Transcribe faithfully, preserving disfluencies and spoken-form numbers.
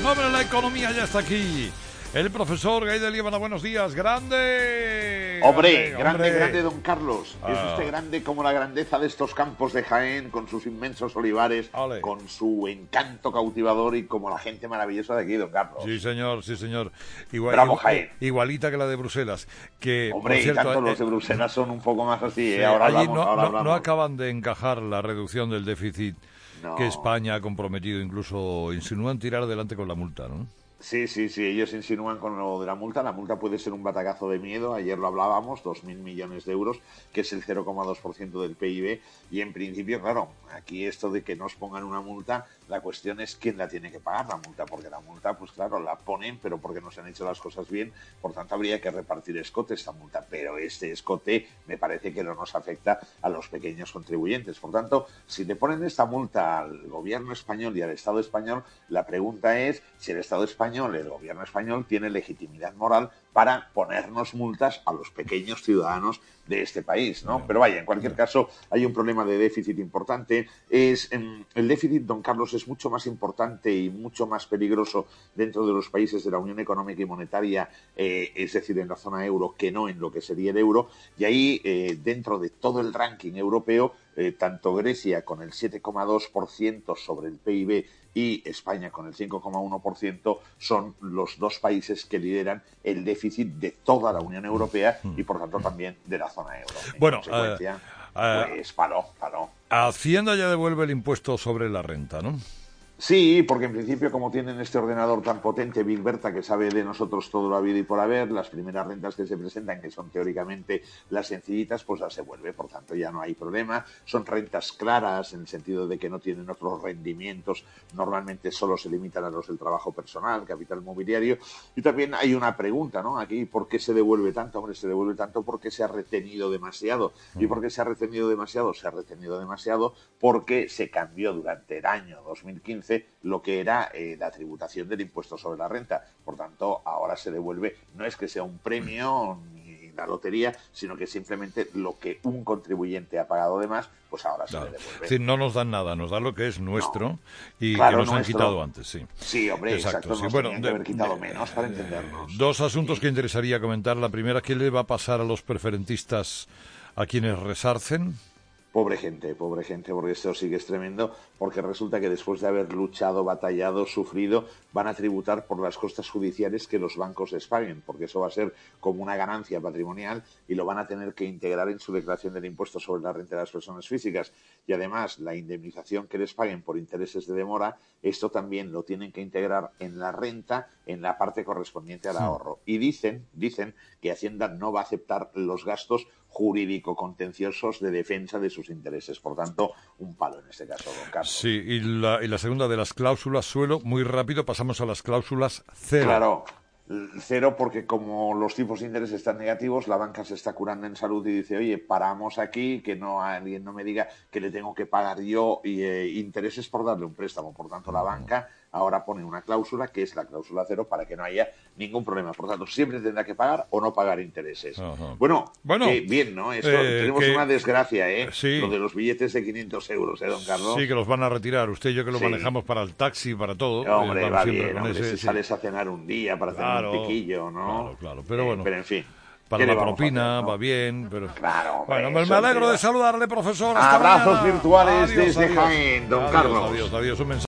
Hombre, la economía ya está aquí. El profesor Gay de Líbana, buenos días. ¡Grande! Hombre, grande, grande, hombre. grande, don Carlos. Ah. Es usted grande como la grandeza de estos campos de Jaén, con sus inmensos olivares, Ole. con su encanto cautivador y como la gente maravillosa de aquí, don Carlos. Sí, señor, sí, señor. Igual, Bravo, igual- Jaén. igualita que la de Bruselas. Que, Hombre, por cierto, y tanto eh, los de Bruselas son un poco más así, sí, ¿eh? Ahora allí hablamos, no, ahora no- hablamos. no acaban de encajar la reducción del déficit No. que España ha comprometido. Incluso insinúan tirar adelante con la multa, ¿no? Sí, sí, sí, ellos insinúan con lo de la multa. La multa puede ser un batacazo de miedo. Ayer lo hablábamos, dos mil millones de euros, que es el cero coma dos por ciento del P I B. Y en principio, claro, aquí esto de que nos pongan una multa, la cuestión es quién la tiene que pagar la multa, porque la multa, pues claro, la ponen, pero porque no se han hecho las cosas bien. Por tanto, habría que repartir escote esta multa. Pero este escote me parece que no nos afecta a los pequeños contribuyentes. Por tanto, si le ponen esta multa al gobierno español y al Estado español, la pregunta es si el Estado español, el gobierno español, tiene legitimidad moral para ponernos multas a los pequeños ciudadanos de este país, ¿no? Pero vaya, en cualquier caso, hay un problema de déficit importante. Es em, el déficit, don Carlos, es mucho más importante y mucho más peligroso dentro de los países de la Unión Económica y Monetaria, eh, es decir, en la zona euro, que no en lo que sería el euro. Y ahí, eh, dentro de todo el ranking europeo, eh, tanto Grecia con el siete coma dos por ciento sobre el P I B y España con el cinco coma uno por ciento son los dos países que lideran el déficit de toda la Unión Europea y, por tanto, también de la zona euro. En Bueno, consecuencia, uh, uh, pues paró, paró. Hacienda ya devuelve el impuesto sobre la renta, ¿no? Sí, porque en principio, como tienen este ordenador tan potente, Big Berta, que sabe de nosotros todo lo habido y por haber, las primeras rentas que se presentan, que son teóricamente las sencillitas, pues las devuelve. Por tanto, ya no hay problema. Son rentas claras, en el sentido de que no tienen otros rendimientos. Normalmente solo se limitan a los del trabajo personal, capital mobiliario. Y también hay una pregunta, ¿no? Aquí, ¿por qué se devuelve tanto? Hombre, se devuelve tanto porque se ha retenido demasiado. ¿Y por qué se ha retenido demasiado? Se ha retenido demasiado porque se cambió durante el año dos mil quince lo que era eh, la tributación del impuesto sobre la renta. Por tanto, ahora se devuelve, no es que sea un premio ni la lotería, sino que simplemente lo que un contribuyente ha pagado de más, pues ahora Claro. se le devuelve. Es decir, no nos dan nada, nos dan lo que es nuestro No. y Claro, que nos han nuestro. quitado antes, sí. Sí, hombre, exacto. sí. Nos Bueno, tenían de- que haber quitado de- menos para entendernos. Dos asuntos Sí. que interesaría comentar. La primera, ¿qué le va a pasar a los preferentistas a quienes resarcen? Pobre gente, pobre gente, porque esto sí que es tremendo, porque resulta que después de haber luchado, batallado, sufrido, van a tributar por las costas judiciales que los bancos les paguen, porque eso va a ser como una ganancia patrimonial y lo van a tener que integrar en su declaración del impuesto sobre la renta de las personas físicas. Y además, la indemnización que les paguen por intereses de demora, esto también lo tienen que integrar en la renta, en la parte correspondiente al ahorro. Y dicen, dicen que Hacienda no va a aceptar los gastos jurídico-contenciosos de defensa de sus intereses. Por tanto, un palo en este caso, don Carlos. Sí, y la, y la segunda de las cláusulas suelo, muy rápido pasamos a las cláusulas cero. Claro, cero porque como los tipos de interés están negativos, la banca se está curando en salud y dice, oye, paramos aquí, que no alguien no me diga que le tengo que pagar yo y, eh, intereses por darle un préstamo. Por tanto, la banca ahora pone una cláusula que es la cláusula cero para que no haya ningún problema. Por tanto, siempre tendrá que pagar o no pagar intereses. Ajá. Bueno, Bueno, eh, bien, ¿no? Esto, eh, tenemos que- una desgracia, ¿eh? sí. Lo de los billetes de quinientos euros, ¿eh, don Carlos? Sí, que los van a retirar. Usted y yo que lo Sí. manejamos para el taxi, para todo. Hombre, eh, vamos va siempre bien, con hombre, ese, si sí. sales a cenar un día para hacer Claro, un piquillo, ¿no? claro, claro, pero Eh, bueno. pero en fin. Para ¿qué la le vamos a propina hacer, no? va bien, pero... Claro, hombre, Bueno, pues eso me alegro te de va. saludarle, profesor. Hasta Abrazos mañana. virtuales Adiós, desde adiós. Jaén, don Adiós, Carlos. Adiós, adiós. Un mensaje.